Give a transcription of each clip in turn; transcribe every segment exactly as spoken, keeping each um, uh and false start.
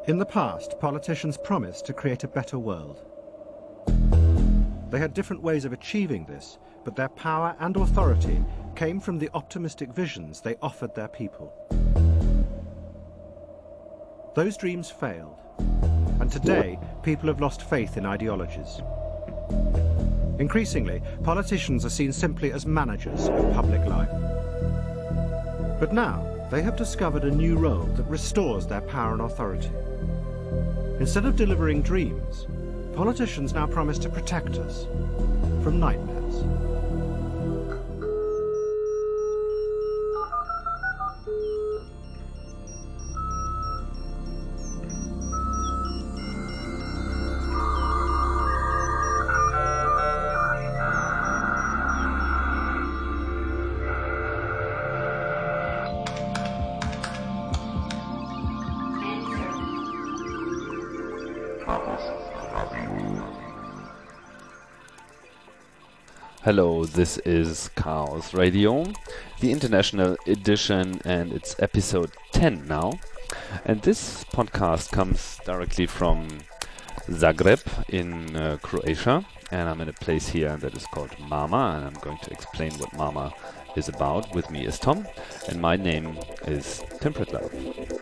In the past, politicians promised to create a better world. They had different ways of achieving this, but their power and authority came from the optimistic visions they offered their people. Those dreams failed, and today people have lost faith in ideologies. Increasingly, politicians are seen simply as managers of public life. But now, they have discovered a new role that restores their power and authority. Instead of delivering dreams, politicians now promise to protect us from nightmares. Hello, this is Chaos Radio, the international edition, and it's episode ten now. And this podcast comes directly from Zagreb in uh, Croatia, and I'm in a place here that is called Mama, and I'm going to explain what Mama is about. With me is Tom, and my name is Tim Pritlove.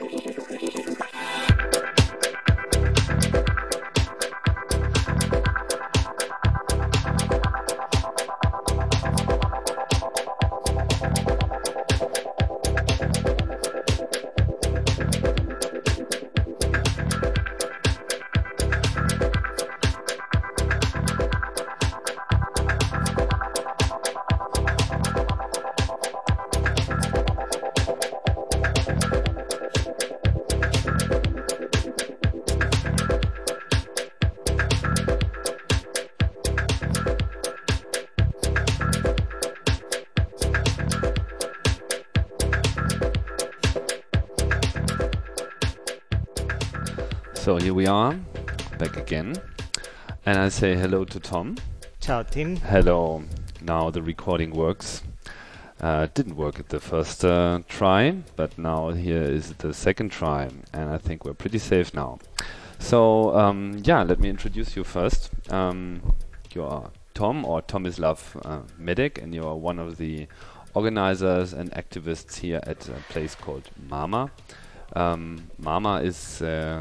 So here we are, back again, and I say hello to Tom. Ciao, Tim. Hello. Now the recording works. Uh, didn't work at the first uh, try, but now here is the second try, and I think we're pretty safe now. So um, yeah, let me introduce you first. Um, you are Tom, or Tomislav uh, Medek, and you are one of the organizers and activists here at a place called Mama. Um, Mama is uh,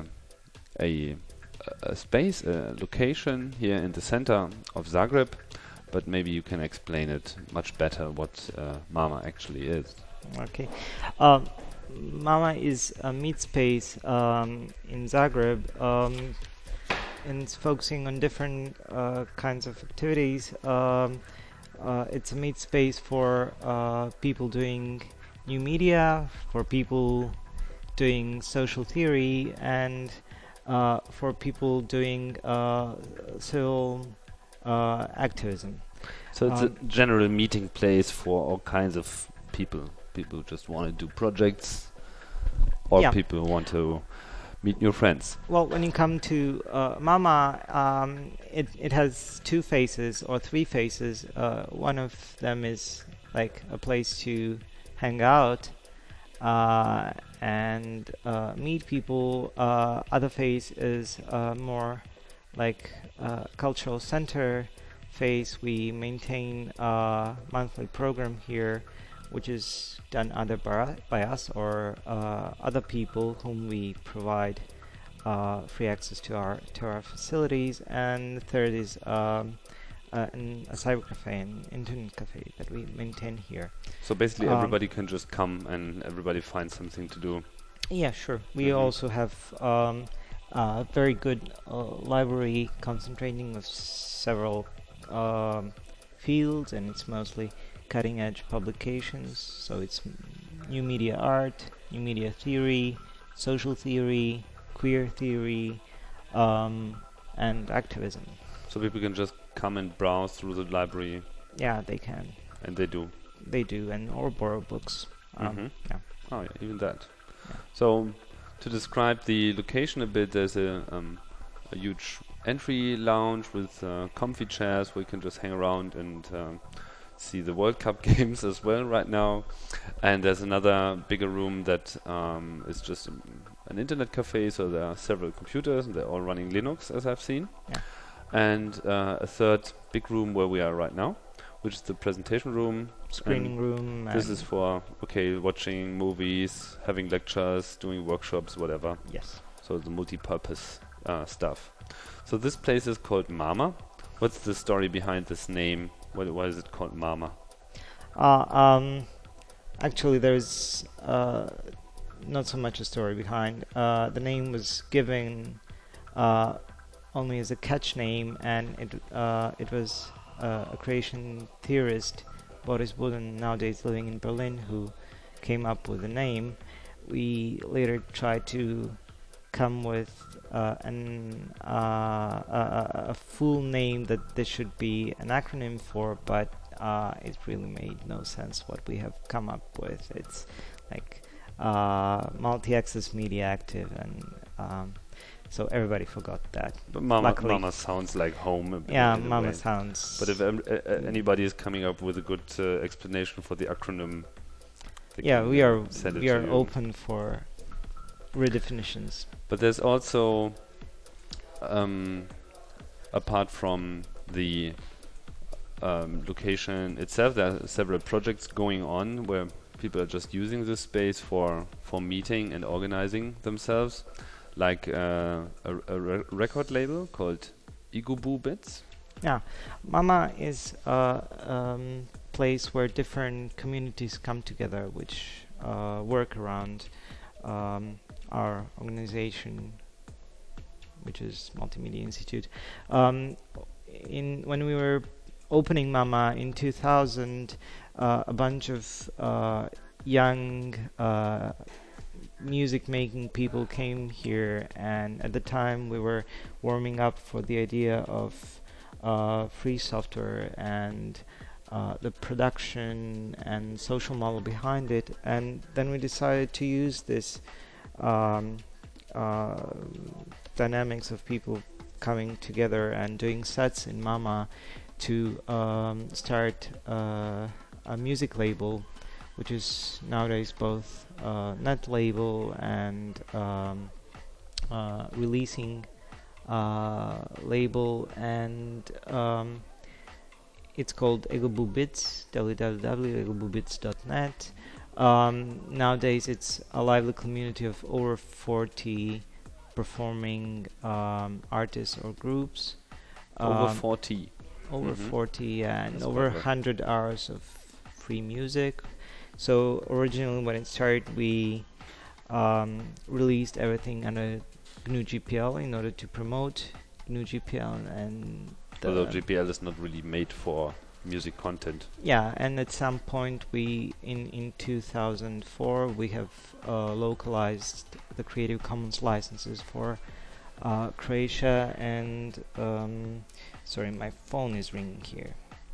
A, a space, a location here in the center of Zagreb, but maybe you can explain it much better what uh, Mama actually is. Okay. Um, Mama is a meet space um, in Zagreb, um, and it's focusing on different uh, kinds of activities. Um, uh, it's a meet space for uh, people doing new media, for people doing social theory, and Uh, for people doing uh, civil uh, activism. So it's um, a general meeting place for all kinds of people. People who just want to do projects, or yeah. people who want to meet new friends. Well, when you come to uh, Mama, um, it, it has two phases or three phases. Uh, one of them is like a place to hang out uh, and uh, meet people. Uh, other phase is uh, more like uh, cultural center phase. We maintain a monthly program here, which is done either by, by us or uh, other people whom we provide uh, free access to our to our facilities. And the third is um, uh, an, a cyber cafe, an internet cafe that we maintain here. So basically, Um, everybody can just come and everybody finds something to do. Yeah, sure. We Mhm. also have um, a very good uh, library concentrating of several um, fields, and it's mostly cutting-edge publications. So it's m- new media art, new media theory, social theory, queer theory, um, and activism. So people can just come and browse through the library, Yeah, they can. and they do. They do, and or borrow books. Um, Mhm. Yeah. Oh, yeah, even that. Yeah. So, to describe the location a bit, there's a, um, a huge entry lounge with uh, comfy chairs where you can just hang around and um, see the World Cup games as well right now. And there's another bigger room that um, is just a an internet cafe, so there are several computers and they're all running Linux, as I've seen. Yeah. And uh, a third big room where we are right now, which is the presentation room. Screening room. This and is for, okay, watching movies, having lectures, doing workshops, whatever. yes. So the multi-purpose uh, stuff. So this place is called Mama. What's the story behind this name? Why, why is it called Mama? Uh, um, actually, there's uh, not so much a story behind. Uh, the name was given uh, only as a catch name, and it uh, it was uh, a creation theorist, Boris Budin, nowadays living in Berlin, who came up with the name. We later tried to come with uh, an uh, a, a full name that this should be an acronym for, but uh, it really made no sense what we have come up with. It's like uh, multi-access media active, and um, so everybody forgot that. But Mama, Luckily. Mama sounds like home. a bit Yeah, in a Mama way. sounds. But if um, uh, uh, anybody is coming up with a good uh, explanation for the acronym, they yeah, can, we uh, are send it we to are you. open for redefinitions. But there's also, um, apart from the um, location itself, there are several projects going on where people are just using this space for for meeting and organizing themselves, like uh, a, a re- record label called Igubu Bits. Yeah, Mama is a um, place where different communities come together, which uh, work around um, our organization, which is Multimedia Institute. Um, in when we were opening Mama in two thousand, uh, a bunch of uh, young uh, music-making people came here, and at the time we were warming up for the idea of uh, free software and uh, the production and social model behind it, and then we decided to use this um, uh, dynamics of people coming together and doing sets in Mama to um, start uh, a music label, which is nowadays both uh, net label and um, uh, releasing uh, label, and um, it's called Igubu Bits, w w w dot igubu bits dot net. Um, nowadays it's a lively community of over forty performing um, artists or groups. Over Um, forty. over Mhm. forty and That's over quite one a- hundred hours of free music. So originally when it started, we um, released everything under G N U G P L in order to promote G N U G P L, and the Although G P L is not really made for music content. yeah, and at some point we in in two thousand four we have uh, localized the Creative Commons licenses for uh, Croatia, and um, sorry, my phone is ringing here.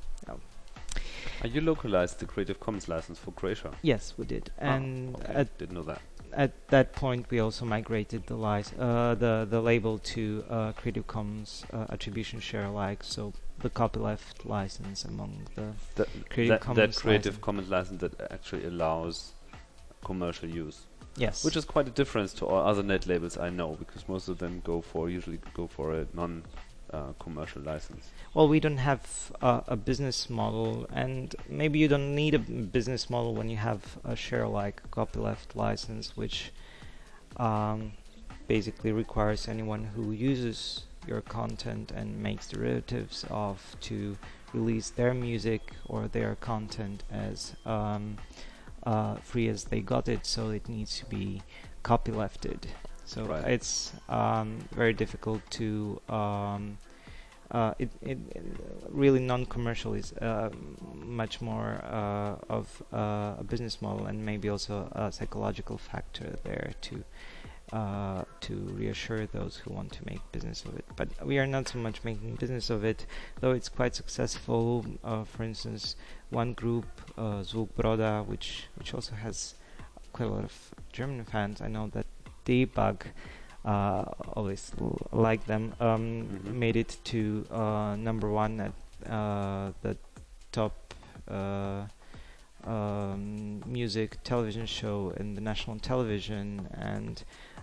Are you localized the Creative Commons license for Croatia? Yes, we did, Ah, and okay. at Didn't know that. at that point we also migrated the lic- uh, the the label to uh, Creative Commons uh, attribution share alike, so the copyleft license among the That, Creative that, that Commons Creative license. Commons license that actually allows commercial use, yes, which is quite a difference to all other net labels I know, because most of them go for usually go for a non uh, commercial license. well, we don't have uh, a business model, and maybe you don't need a b- business model when you have a share alike copyleft license, which um, basically requires anyone who uses your content and makes derivatives of to release their music or their content as um, uh, free as they got it, so it needs to be copylefted. So Right. it's um, very difficult to um, uh, it, it, it really non-commercial is uh, much more uh, of uh, a business model, and maybe also a psychological factor there to uh, to reassure those who want to make business of it. But we are not so much making business of it, though it's quite successful. Uh, for instance, one group, uh, Zvuk Broda, which which also has quite a lot of German fans. I know that Debug uh, always l- like them. Um, Mhm. Made it to uh, number one at uh, the top uh, um, music television show in the national television, and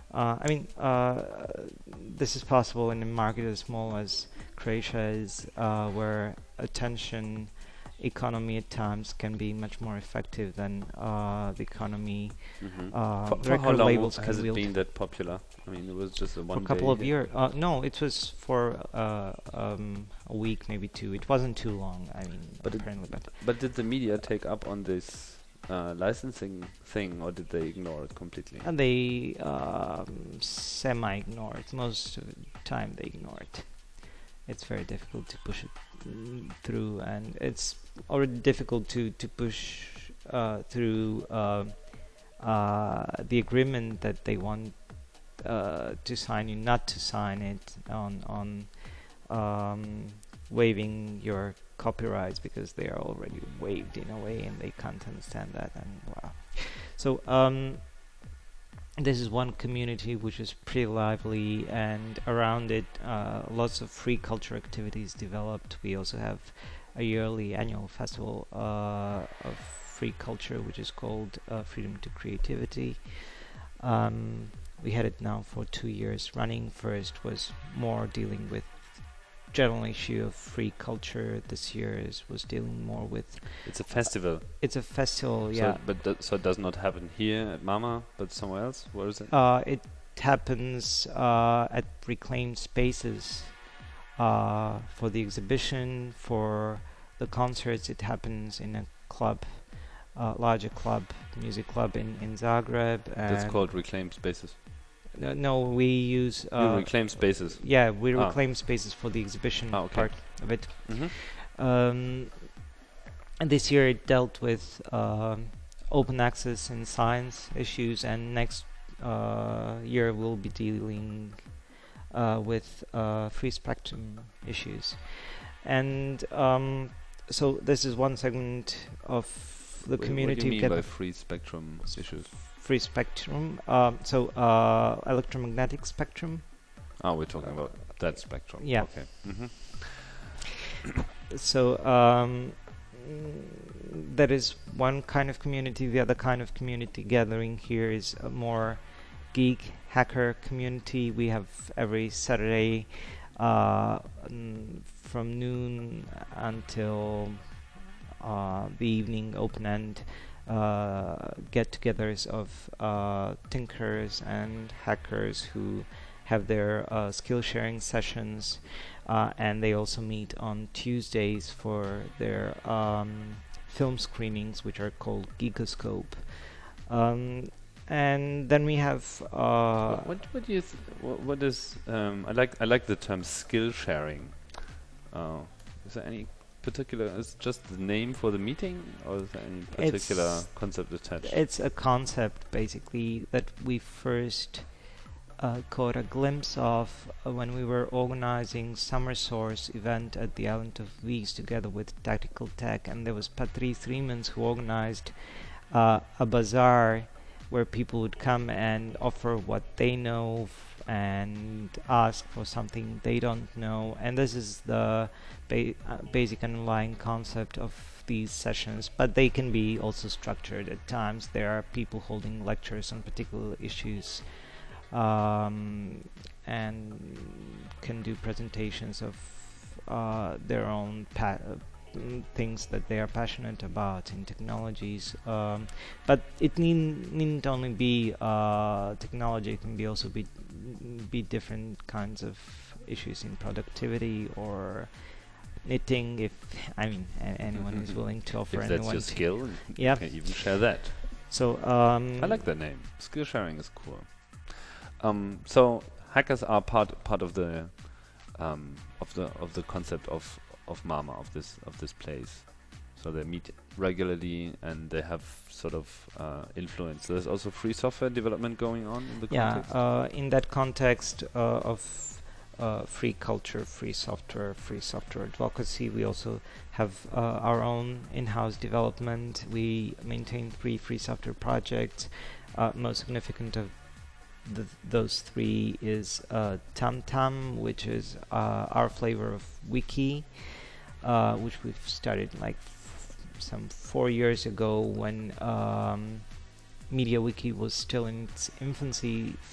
Uh, I mean, uh, this is possible in a market as small as Croatia is, uh, where attention economy at times can be much more effective than uh, the economy. Mm-hmm. Uh, For, for how record long labels has can it wield. been that popular? I mean, it was just a one For a couple day of hit. years. Uh, no, it was for uh, um, a week, maybe two. It wasn't too long. I mean, But it- apparently, but But did the media take up on this uh, licensing thing, or did they ignore it completely? and they um, semi-ignore it. Most of the time, they ignore it. It's very difficult to push it mm, through, and it's already difficult to to push uh, through uh, uh, the agreement that they want uh, to sign you not to sign it on on um, waiving your copyrights, because they are already waived in a way and they can't understand that, and wow. So um, this is one community which is pretty lively, and around it uh, lots of free culture activities developed. We also have a yearly annual festival uh, of free culture which is called uh, Freedom to Creativity. Um, we had it now for two years running. First was more dealing with general issue of free culture. This year is was dealing more with It's a festival. it's a festival. So Yeah, it- but th- so it does not happen here at Mama, but somewhere else. Where is it? uh, it happens uh, at Reclaimed Spaces uh, for the exhibition. For the concerts, it happens in a club, uh, larger club, music club in in Zagreb. That's and called Reclaimed Spaces. No, no, we use. you Uh, reclaim spaces. yeah, we Ah. reclaim spaces for the exhibition Ah, okay. part of it. Mm-hmm. Um, and this year it dealt with um, open access and science issues, and next uh, year we'll be dealing uh, with uh, free spectrum issues. And um, so this is one segment of the Wha- community. What do you mean get by free spectrum issues? free spectrum. Um, so uh, electromagnetic spectrum. Oh, we're talking about that spectrum. Yeah. Okay. Mm-hmm. So um, mm, that is one kind of community. The other kind of community gathering here is a more geek hacker community. We have every Saturday uh, mm, from noon until uh, the evening, open end uh, get-togethers of uh, thinkers and hackers who have their uh, skill sharing sessions. Uh, and they also meet on Tuesdays for their um, film screenings, which are called Geekoscope. Um, and then we have uh, what, what what do you th- what, what is um, I like I like the term skill sharing. Uh, is there any particular? Is it just the name for the meeting, or is there any particular It's- concept attached? it's a concept basically that we first uh, caught a glimpse of uh, when we were organizing Summer Source event at the Island of Wies together with Tactical Tech, and there was Patrice Riemens who organized uh, a bazaar where people would come and offer what they know f- and ask for something they don't know. And this is the ba- uh, basic underlying concept of these sessions, but they can be also structured at times. There are people holding lectures on particular issues um, and can do presentations of uh, their own pa- uh, mm, things that they are passionate about in technologies. Um, but it need, needn't only be uh, technology. It can be also be be different kinds of issues in productivity or knitting. If I mean a- anyone is willing to offer If that's anyone. your to- skill, Yeah. you can even share that. So um, I like that name. Skill sharing is cool. Um, so hackers are part part of the um, of the of the concept of of Mama, of this of this place. So they meet regularly and they have sort of uh, influence. There's also free software development going on in the Yeah, context. uh, in that context uh, of uh, free culture, free software, free software advocacy, we also have uh, our own in-house development. We maintain three free software projects. Uh, most significant of th- those three is uh, TamTam, which is uh, our flavor of wiki, uh, which we've started like f- some four years ago when um, MediaWiki was still in its infancy fa-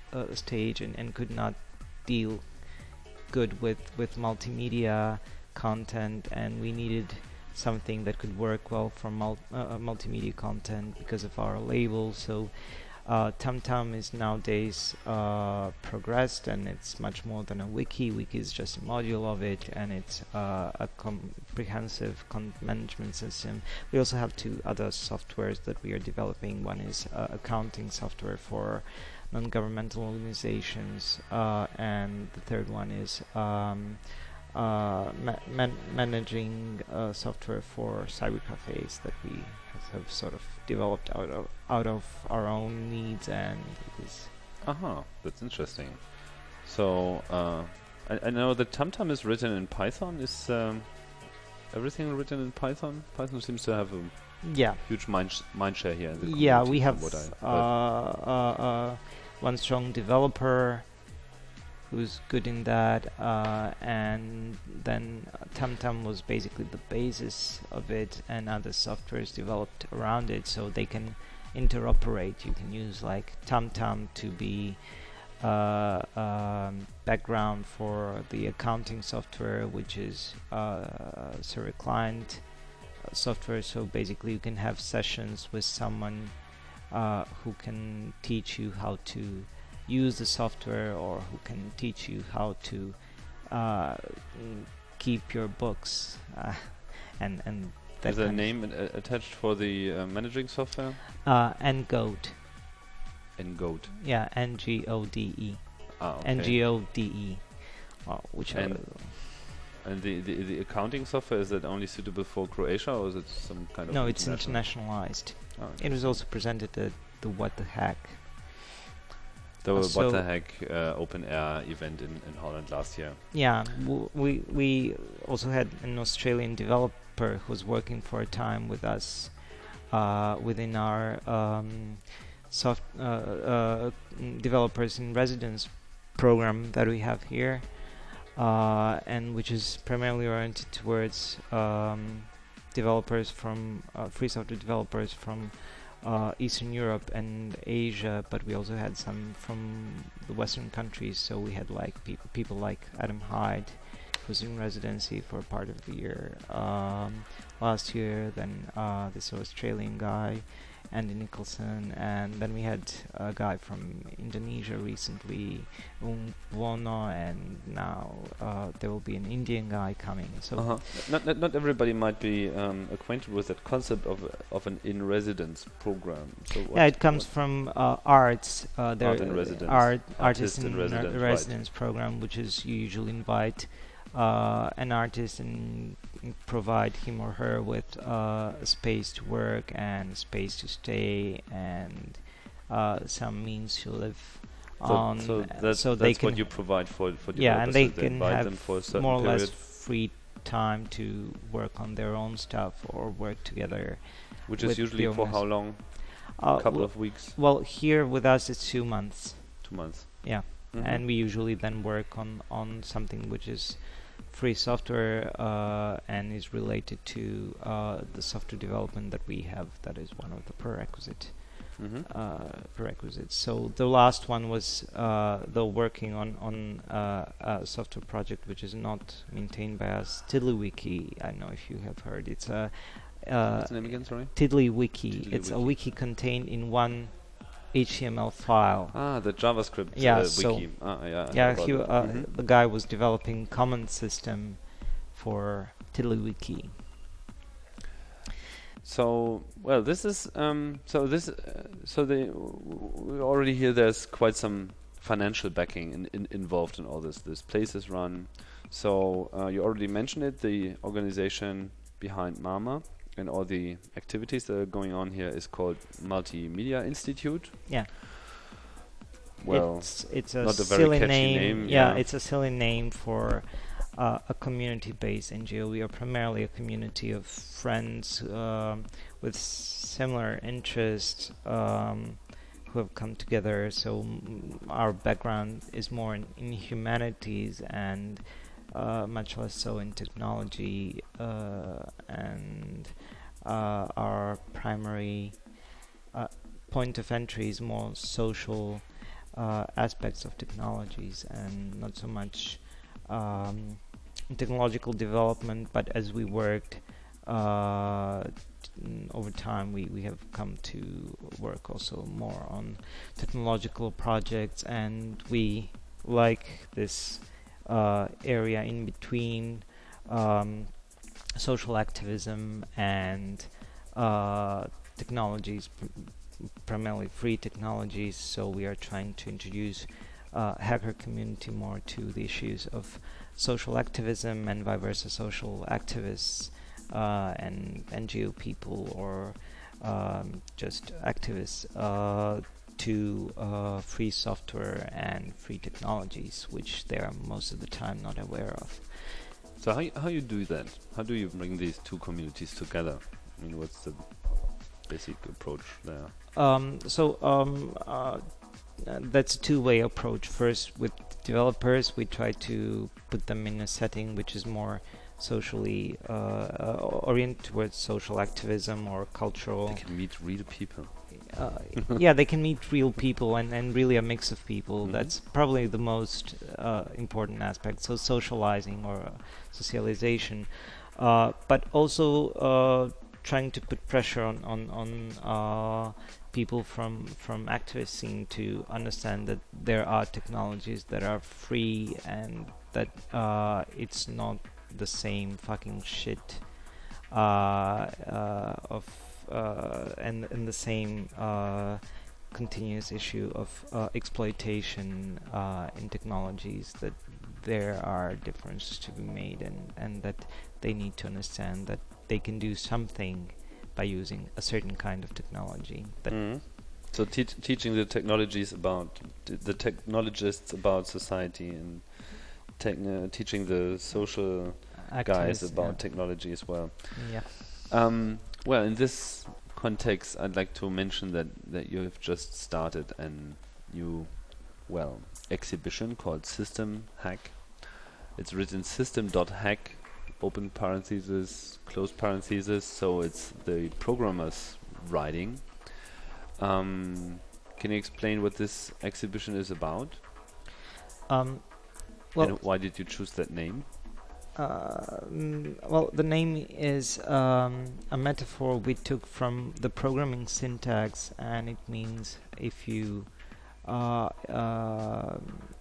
uh, stage and, and could not deal good with, with multimedia content, and we needed something that could work well for mul- uh, multimedia content because of our label. So uh, TumTum is nowadays uh, progressed, and it's much more than a wiki. Wiki is just a module of it, and it's uh, a comprehensive content management system. We also have two other softwares that we are developing. One is uh, accounting software for non-governmental organizations, uh, and the third one is um, uh, ma- man- managing uh, software for cybercafes that we have, have sort of developed out of out of our own needs, and it is Uh-huh, that's interesting. So, uh, I, I know that TumTum is written in Python. Is um, everything written in Python? Python seems to have a yeah huge mind, sh- mind share here in the yeah community we from have what I uh, heard. uh, uh, one strong developer who's good in that, uh, and then uh, TumTum was basically the basis of it, and other softwares developed around it so they can interoperate. You can use like TumTum to be uh, um, background for the accounting software, which is uh, server client uh, software. So basically you can have sessions with someone uh, who can teach you how to use the software, or who can teach you how to uh, mm, keep your books, uh, and and that Is there a kind of- name a- attached for the uh, managing software? uh, Ngode, Ngode. yeah, N G O D E, Ah, okay. N G O D E, uh, which are And And the, the the accounting software, is that only suitable for Croatia, or is it some kind of no, it's international? internationalized. Oh, It was also presented at the What the Heck. the uh, What so- the Heck uh, open air event in, in Holland last year. Yeah, w- we we also had an Australian developer who was working for a time with us uh, within our um, soft uh, uh, mm, developers in residence program that we have here, uh, and which is primarily oriented towards um, developers from uh, free software developers from uh, Eastern Europe and Asia, but we also had some from the Western countries. So we had like peop- people like Adam Hyde, who's in residency for part of the year um, last year. Then uh, this Australian guy, Andy Nicholson, and then we had a guy from Indonesia recently, Um Buono, and now uh, there will be an Indian guy coming. So Uh-huh. Not, not not everybody might be um, acquainted with that concept of of an in residence program. So what, yeah, it comes what- from uh, arts. Uh, there Art in residence. Art, Artist artist in in residence, re- right. residence program, which is you usually invite uh, an artist and provide him or her with uh, a space to work and a space to stay and uh, some means to live So, on. so uh, that's, so they that's what can you provide for for yeah, and they developers, so can invite have them for a certain more or period, less free time to work on their own stuff or work together. which with is usually the for how owners. long? Uh, A couple w- of weeks, well, here with us it's two months. two months. Yeah. Mhm. And we usually then work on, on something which is free software uh, and is related to uh, the software development that we have. That is one of the prerequisite Mhm. uh, prerequisites. So the last one was uh, though working on on uh, a software project which is not maintained by us, TiddlyWiki. I don't know if you have heard. It's a uh, What's the name again? Sorry. TiddlyWiki. It's a TiddlyWiki. wiki contained in one H T M L file. Ah, the JavaScript Yeah, uh, so- wiki. Ah, yeah. I know Yeah, about he, it. uh, Mhm. the guy was developing command system for TiddlyWiki. So, well, this is um, so this uh, so they we already hear there's quite some financial backing in, in, involved in all this. This place is run. So uh, you already mentioned it. The organization behind MAMA and all the activities that are going on here is called Multimedia Institute. Yeah. Well, it's it's a not a very silly catchy name. name, yeah, yeah. it's a silly name for uh, a community-based N G O. We are primarily a community of friends um, with similar interests um, who have come together. So mm, our background is more in, in humanities and uh, much less so in technology, uh, and uh, our primary uh, point of entry is more social uh, aspects of technologies, and not so much um, technological development, but as we worked uh, t- over time, we, we have come to work also more on technological projects, and we like this uh, area in between um, social activism and uh, technologies, pr- primarily free technologies. So we are trying to introduce uh, hacker community more to the issues of social activism and vice versa, social activists uh, and N G O people or um, just activists uh, to uh, free software and free technologies, which they are most of the time not aware of. So how y- how you do that? How do you bring these two communities together? I mean, what's the basic approach there? Um, so um, uh, uh, that's a two-way approach. First, with developers, we try to put them in a setting which is more socially uh, uh, oriented towards social activism or cultural. They can meet real people. Uh, yeah, they can meet real people and, and really a mix of people. Mhm. That's probably the most uh, important aspect. So socializing or uh, socialization, uh, but also uh, trying to put pressure on on on uh, people from from activist scene to understand that there are technologies that are free and that uh, it's not the same fucking shit uh, uh, of uh, and and the same uh, continuous issue of uh, exploitation uh, in technologies, that there are differences to be made, and and that they need to understand that they can do something by using a certain kind of technology. That Mhm. So teach teaching the technologies about t- the technologists about society and techn- teaching the social guys activists, about technology as well. yeah. Um, well, in this context, I'd like to mention that, that you have just started a new, well, exhibition called System Hack. It's written system dot hack, open parentheses, close parentheses, so it's the programmer's writing. Um, can you explain what this exhibition is about? Um, well, and why did you choose that name? Uh, mm, well, the name is um, a metaphor we took from the programming syntax, and it means if you uh, uh,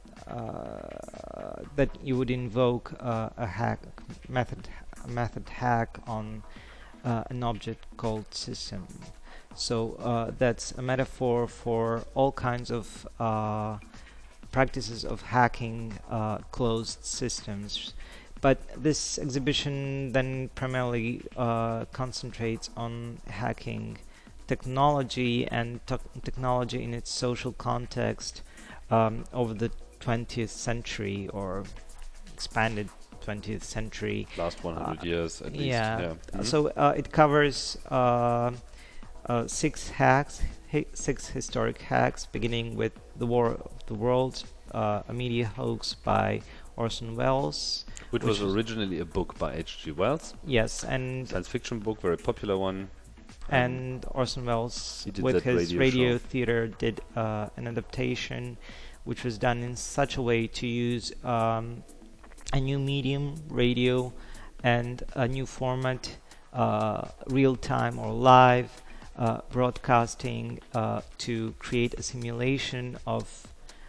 uh, that you would invoke uh, a hack method, a method hack on uh, an object called system. So uh, that's a metaphor for all kinds of uh, practices of hacking uh, closed systems. But this exhibition then primarily uh, concentrates on hacking technology and te- technology in its social context um, over the twentieth century, or expanded twentieth century. Last one hundred Uh, years at least. Yeah. Yeah. Uh, Mhm. So uh, it covers uh, uh, six hacks, hi- six historic hacks, beginning with The War of the Worlds, uh, a media hoax by Orson Welles. Which, which was was- originally a book by H G Wells, Yes, and science fiction book, very popular one. Um, and Orson Welles he did with that his radio radio show. theater did uh, an adaptation which was done in such a way to use um, a new medium, radio, and a new format, uh, real time or live uh, broadcasting, uh, to create a simulation of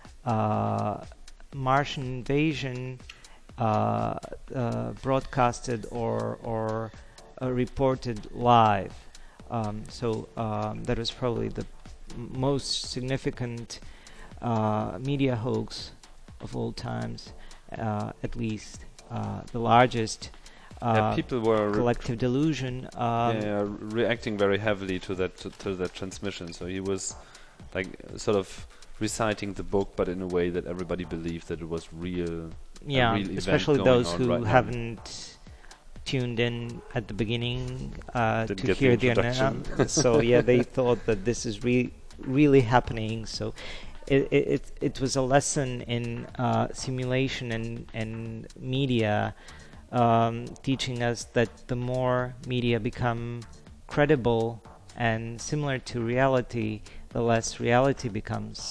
uh, Martian invasion uh, uh, broadcasted or or uh, reported live. Um, so um, that was probably the m- most significant uh, media hoax of all times, uh, at least uh, the largest uh, yeah, people were re- collective delusion. Um, yeah, yeah, reacting very heavily to that to, to that transmission. So he was like uh, sort of reciting the book, but in a way that everybody believed that it was real. yeah, real event especially going those on who right now. haven't tuned in at the beginning uh, Didn't to get the hear the introduction. annou- so yeah, they thought that this is re- really happening. So it, it it it was a lesson in uh, simulation and and media, um, teaching us that the more media become credible and similar to reality, the less reality becomes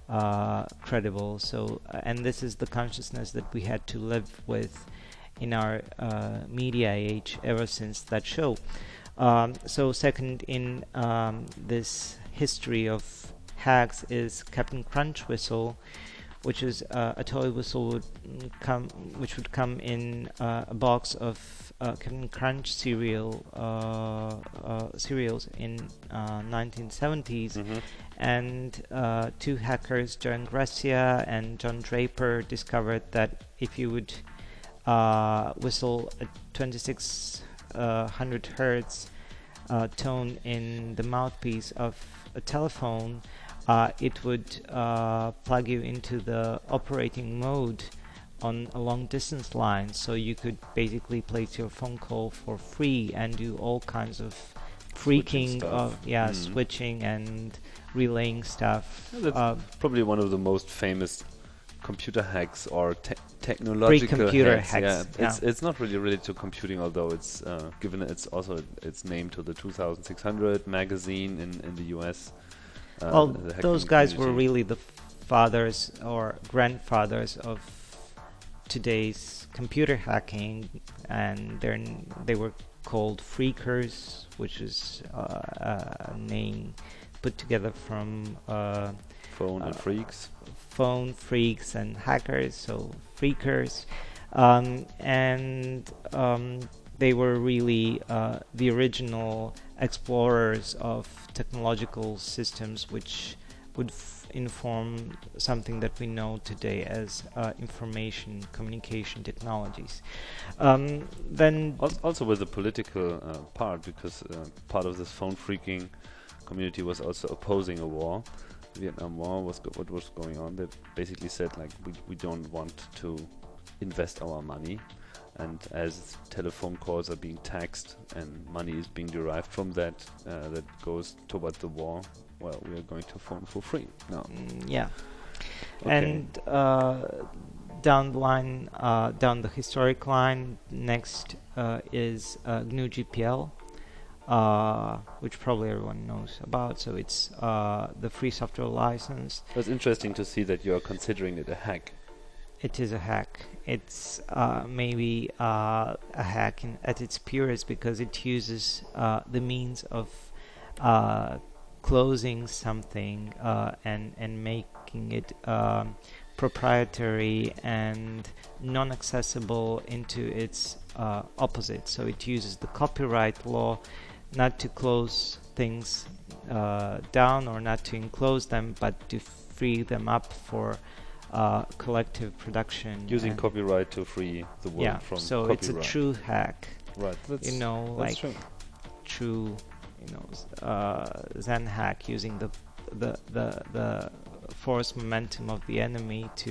uh, credible. So, uh, and this is the consciousness that we had to live with in our uh, media age ever since that show. Um, so, second in um, this history of hacks is Captain Crunch Whistle, which is uh, a toy whistle would come, which would come in uh, a box of uh, Captain Crunch cereal uh, uh, cereals in uh, nineteen seventies, Mm-hmm. and uh, two hackers, John Gracia and John Draper, discovered that if you would uh, whistle at twenty-six hundred hertz uh, tone in the mouthpiece of a telephone, Uh, it would uh, plug you into the operating mode on a long distance line, so you could basically place your phone call for free and do all kinds of freaking stuff. of yeah Mm. switching and relaying stuff. Yeah, that's uh, probably one of the most famous computer hacks or te- technological computer hacks. hacks, Yeah, it's yeah. it's not really related to computing, although it's uh, given it's also its name to the two thousand six hundred magazine in in the U S. Uh, well, the hacking those guys were community. really the fathers or grandfathers of today's computer hacking, and they're n- they were called Freakers, which is uh, a name put together from uh, phone and uh, freaks. phone freaks and hackers, so Freakers, um, and um, they were really uh, the original explorers of technological systems which would f- inform something that we know today as uh, information communication technologies. Um, then Al- Also with the political uh, part, because uh, part of this phone freaking community was also opposing a war. The Vietnam War was go- what was going on. They basically said like we we don't want to invest our money, and as telephone calls are being taxed and money is being derived from that, uh, that goes toward the war. Well, we are going to phone for free now. Mm, yeah. Okay. And uh, down the line, uh, down the historic line, next uh, is uh, G N U G P L, uh, which probably everyone knows about. So it's uh, the free software license. It's interesting to see that you are considering it a hack. It is a hack. It's uh, maybe uh, a hack in, at its purest, because it uses uh, the means of uh, closing something uh, and and making it um, proprietary and non-accessible into its uh, opposite. So it uses the copyright law not to close things uh, down or not to enclose them, but to free them up for uh, collective production. Using and copyright to free the world yeah, from so copyright. it's a true hack. Right. That's, You know, that's like true. true, you know, s- uh, Zen hack, using the the the the force momentum of the enemy to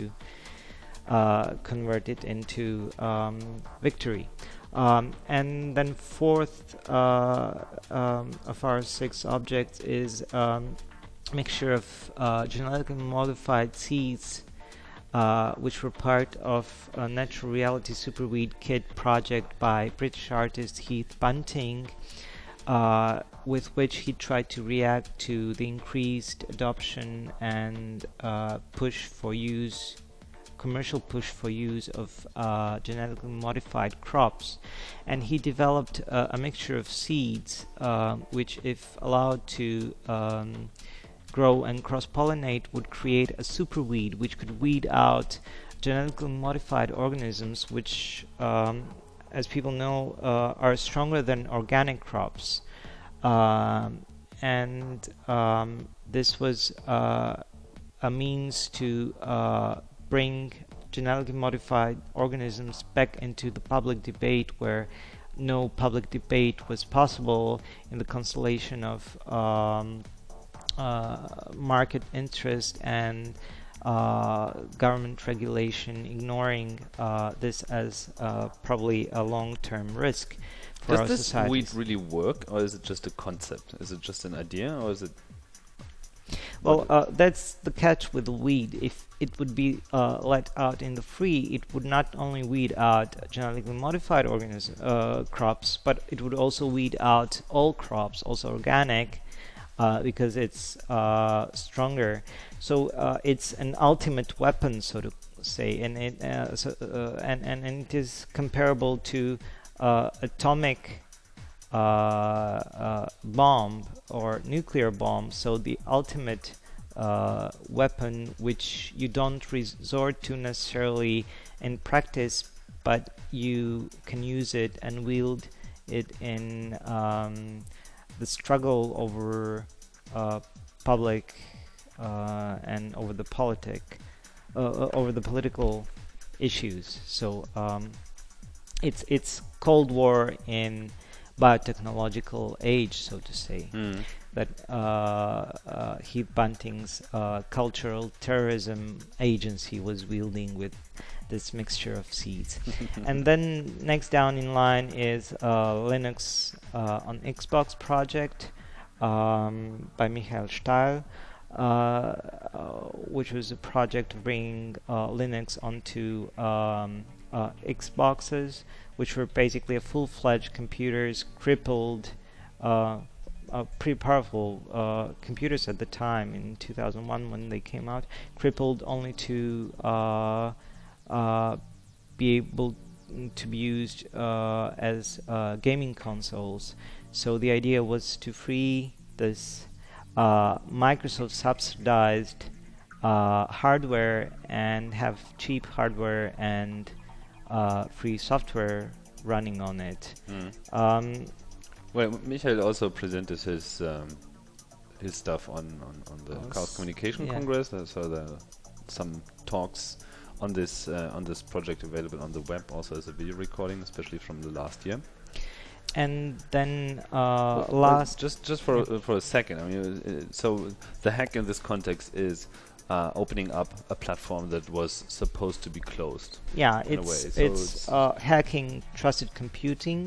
uh, convert it into um, victory. Um, and then fourth uh, um, of our six objects is um, mixture of uh, genetically modified seeds, uh, which were part of a natural reality superweed kit project by British artist Heath Bunting, uh, with which he tried to react to the increased adoption and uh, push for use, commercial push for use of uh, genetically modified crops. And he developed uh, a mixture of seeds, uh, which, if allowed to um, grow and cross-pollinate, would create a superweed which could weed out genetically modified organisms, which, um, as people know, uh, are stronger than organic crops. Um, and um, this was uh, a means to uh, bring genetically modified organisms back into the public debate, where no public debate was possible in the constellation of um, uh, market interest and uh, government regulation, ignoring uh, this as uh, probably a long-term risk for our Does this societies. weed really work, or is it just a concept? Is it just an idea, or is it? Well, what- uh, that's the catch with the weed. If it would be uh, let out in the free, it would not only weed out genetically modified organism uh, crops, but it would also weed out all crops, also organic, uh, because it's uh, stronger. So uh, it's an ultimate weapon, so to say, and it uh, so, uh, and, and and it is comparable to uh, atomic uh, uh, bomb or nuclear bomb. So the ultimate uh, weapon, which you don't resort to necessarily in practice, but you can use it and wield it in um, the struggle over uh, public uh, and over the politic, uh, over the political issues. So um, it's it's Cold War in biotechnological age, so to say. Mm. That uh, uh, Heath Bunting's uh, cultural terrorism agency was wielding with this mixture of seeds. And then next down in line is uh, Linux uh, on Xbox project um, by Michael Stahl, uh, uh, which was a project bringing uh, Linux onto um, uh, Xboxes, which were basically a full-fledged computers, crippled, uh, uh, pretty powerful uh, computers at the time in two thousand one when they came out, crippled only to uh, uh, be able to be used uh, as uh, gaming consoles. So the idea was to free this uh, Microsoft subsidized uh, hardware and have cheap hardware and uh, free software running on it. Mm. Um, Well, Michael also presented his um, his stuff on, on, on the Oh, Chaos s- Communication yeah. Congress. Uh, so there are some talks on this uh, on this project available on the web, also as a video recording, especially from the last year. and then uh, Well, well, last just just for yeah. uh, for a second. I mean, uh, so the hack in this context is uh, opening up a platform that was supposed to be closed. yeah in a it's way, so it's it's- uh, hacking trusted computing.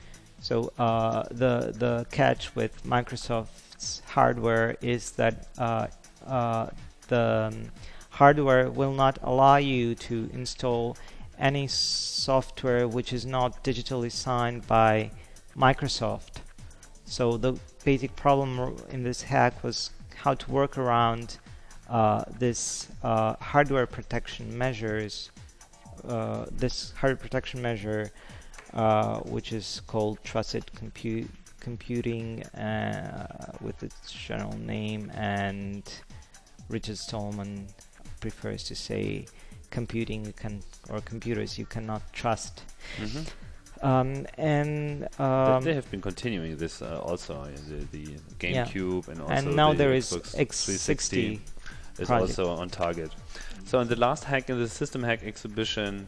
So uh, the the catch with Microsoft's hardware is that uh, uh, the um, hardware will not allow you to install any software which is not digitally signed by Microsoft. So the basic problem r- in this hack was how to work around uh, this uh, hardware protection measures. Uh, this hardware protection measure, uh, which is called trusted compute computing, uh, with its general name, and Richard Stallman prefers to say computing you can or computers you cannot trust. Mm-hmm. Um, and They- um, they have been continuing this uh, also uh, the, the GameCube and also and now the there is Xbox X three sixty sixty is project. also on target. So in the last hack in the System Hack exhibition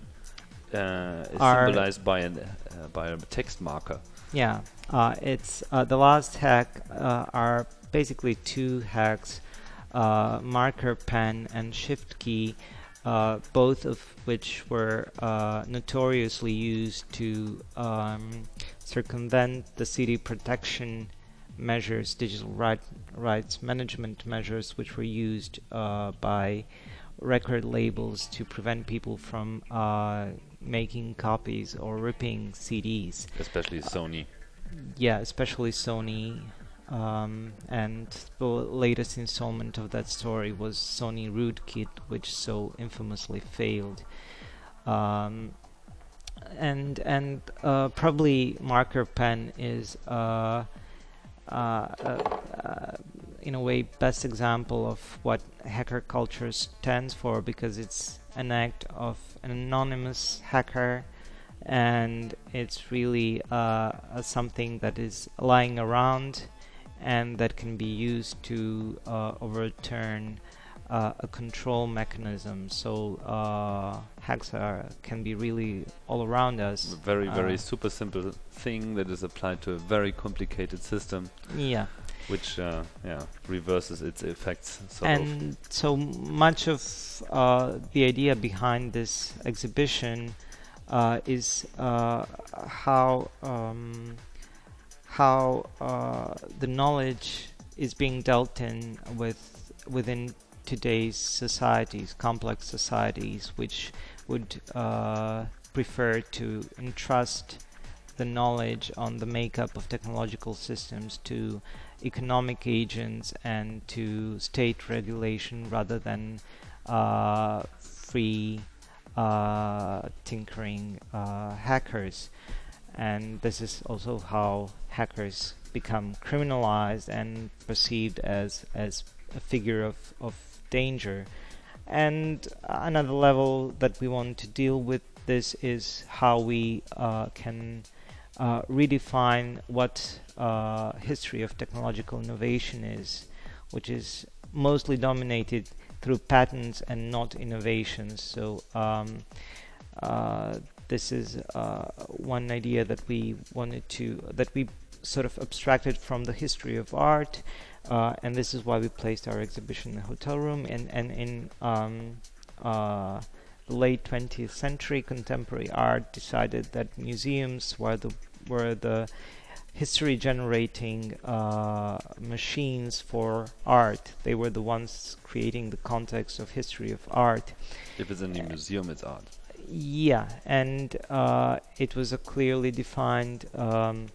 uh, is Are- symbolized by an uh, by a text marker. Yeah, uh, it's uh, the last hack uh, are basically two hacks, uh, marker pen and shift key, uh, both of which were uh, notoriously used to um, circumvent the C D protection measures, digital right, rights management measures, which were used uh, by record labels to prevent people from uh, making copies or ripping C Ds. Especially Sony. Yeah, especially Sony. Um, and the latest installment of that story was Sony Rootkit, which so infamously failed. Um, and and uh, probably marker pen is uh, uh, uh, uh, in a way best example of what hacker culture stands for, because it's an act of an anonymous hacker, and it's really uh, uh, something that is lying around and that can be used to uh, overturn uh, a control mechanism. So uh, hacks are, can be really all around us. A very, very Uh, super simple thing that is applied to a very complicated system, Yeah. which uh, yeah reverses its effects. Sort And so much of uh, the idea behind this exhibition uh, is uh, how um, how uh, the knowledge is being dealt in with within today's societies, complex societies, which would uh, prefer to entrust the knowledge on the makeup of technological systems to economic agents and to state regulation rather than uh, free uh, tinkering uh, hackers. And this is also how hackers become criminalized and perceived as as a figure of, of danger. And another level that we want to deal with this is how we uh, can uh, redefine what uh, history of technological innovation is, which is mostly dominated through patents and not innovations. So um, uh, this is uh, one idea that we wanted to, that we sort of abstracted from the history of art, uh, and this is why we placed our exhibition in the hotel room. And, and in um, uh, the late twentieth century, contemporary art decided that museums were the were the history generating uh, machines for art. They were the ones creating the context of history of art. If it's in a Uh, museum, it's art. Yeah, and uh, it was a clearly defined um,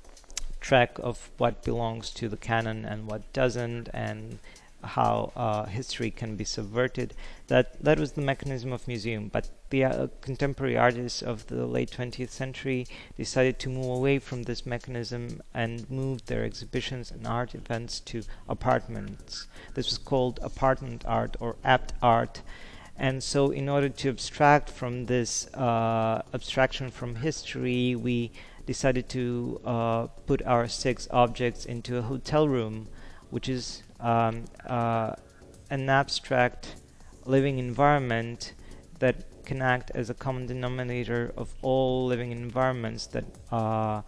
track of what belongs to the canon and what doesn't, and how uh, history can be subverted. That that was the mechanism of museum. But the uh, contemporary artists of the late twentieth century decided to move away from this mechanism and moved their exhibitions and art events to apartments. This was called apartment art or apt art. And so in order to abstract from this uh, abstraction from history, we decided to uh, put our six objects into a hotel room, which is um, uh, an abstract living environment that can act as a common denominator of all living environments that uh,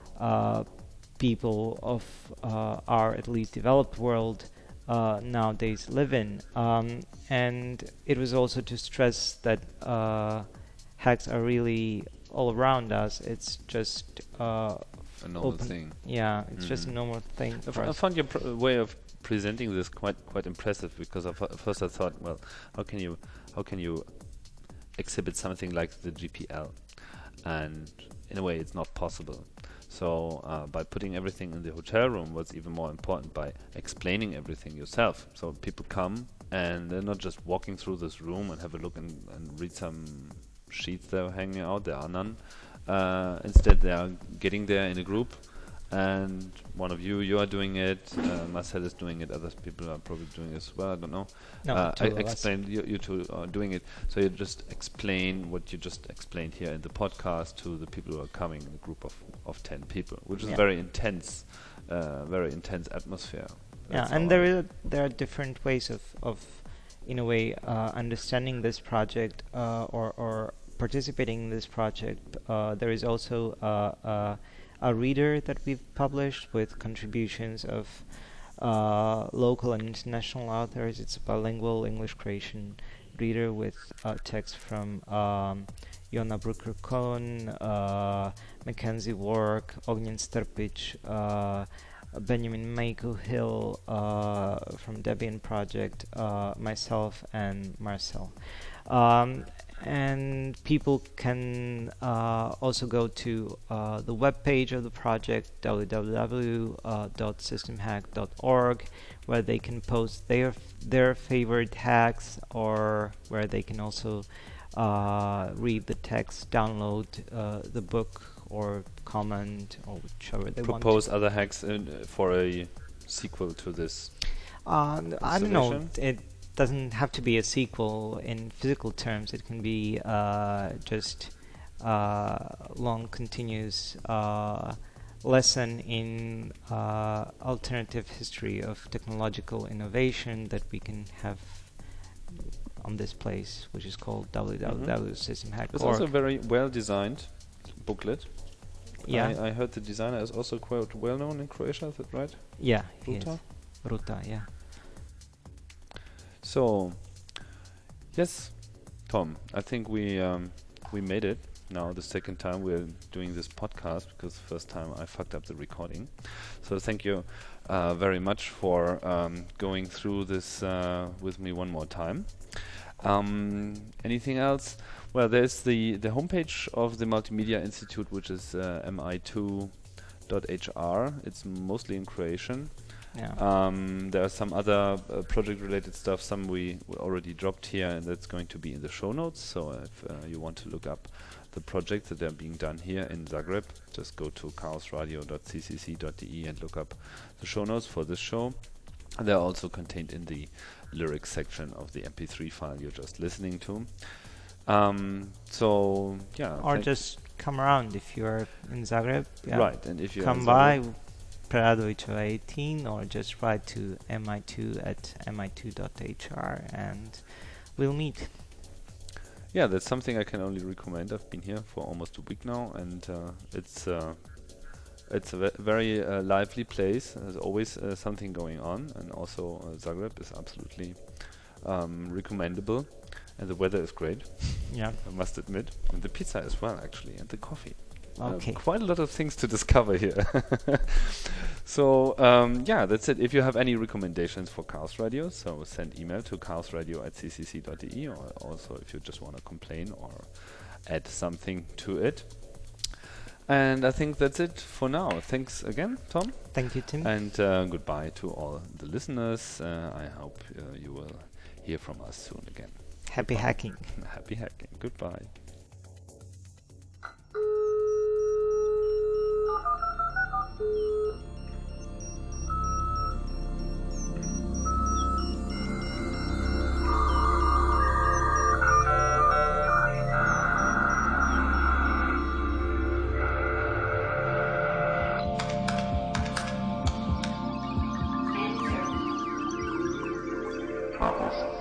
uh, people of uh, our at least developed world Uh, nowadays live in. Um, and it was also to stress that uh, hacks are really all around us. It's just uh, A normal open. thing. Yeah, it's just a Mhm. normal thing I, for f- I us. found your pr- way of presenting this quite quite impressive, because of, at first I thought, well, how can you how can you exhibit something like the G P L? And in a way, it's not possible. So uh, by putting everything in the hotel room, what's even more important, by explaining everything yourself. So people come and they're not just walking through this room and have a look and, and read some sheets that are hanging out. There are none. Uh, instead, they are getting there in a group, and one of you, you are doing it. Uh, Marcel is doing it. Other people are probably doing it as well. I don't know. No, uh, two I of us. explained you, you two are doing it. So you just explain what you just explained here in the podcast to the people who are coming, in a group of, of ten people, which is Yeah. very intense, uh, very intense atmosphere. Yeah, That's and how there I- is there are different ways of, of in a way, uh, understanding this project uh, or, or participating in this project. Uh, there is also uh, uh, a reader that we've published with contributions of uh, local and international authors. It's a bilingual English Croatian reader with uh, text from um, Jona Brucker-Kohn, uh, Mackenzie Wark, Ognjen Strpic, uh, Benjamin Mako Hill uh, from Debian Project, uh, myself, and Marcel. Um, and people can uh, also go to uh, the web page of the project, w w w dot system hack dot org, where they can post their f- their favorite hacks, or where they can also uh, read the text, download uh, the book, or comment, or whichever they want. propose other hacks in, uh, for a sequel to this. Uh, n- I don't know. Installation? It doesn't have to be a sequel in physical terms. It can be uh, just uh, long, continuous uh, lesson in uh, alternative history of technological innovation that we can have on this place, which is called w w w dot system hack It's dot org. also a very well designed booklet. Yeah, I, I heard the designer is also quite well known in Croatia. Is that right? yeah, he is. Ruta? Ruta, yeah. So, yes, Tom, I think we um, we made it. Now the second time we're doing this podcast, because the first time I fucked up the recording. So thank you uh, very much for um, going through this uh, with me one more time. Um, anything else? Well, there's the, the homepage of the Multimedia Institute, which is uh, M I two dot H R. It's mostly in Croatian. Yeah. Um, there are some other uh, project-related stuff. Some we, we already dropped here, and that's going to be in the show notes. So if uh, you want to look up the projects that are being done here in Zagreb, just go to chaos radio dot c c c dot d e and look up the show notes for this show. And they're also contained in the lyrics section of the M P three file you're just listening to. Um, so yeah, Or just come around if you're in Zagreb. Yeah. Right, and if you come by Preradovićeva eighteen, or just write to M I two at M I two dot H R and we'll meet. Yeah, that's something I can only recommend. I've been here for almost a week now, and uh, it's uh, it's a ve very uh, lively place. There's always uh, something going on, and also uh, Zagreb is absolutely um, recommendable, and the weather is great. Yeah. I must admit, and the pizza as well, actually, and the coffee. Okay. Uh, quite a lot of things to discover here. So um, yeah, that's it. If you have any recommendations for Chaos Radio, so send email to chaos radio at c c c dot d e, or also if you just want to complain or add something to it. And I think that's it for now. Thanks again, Tom. Thank you, Tim. And uh, goodbye to all the listeners. Uh, I hope uh, you will hear from us soon again. Happy Goodbye. hacking. Happy hacking. Goodbye. Troubles.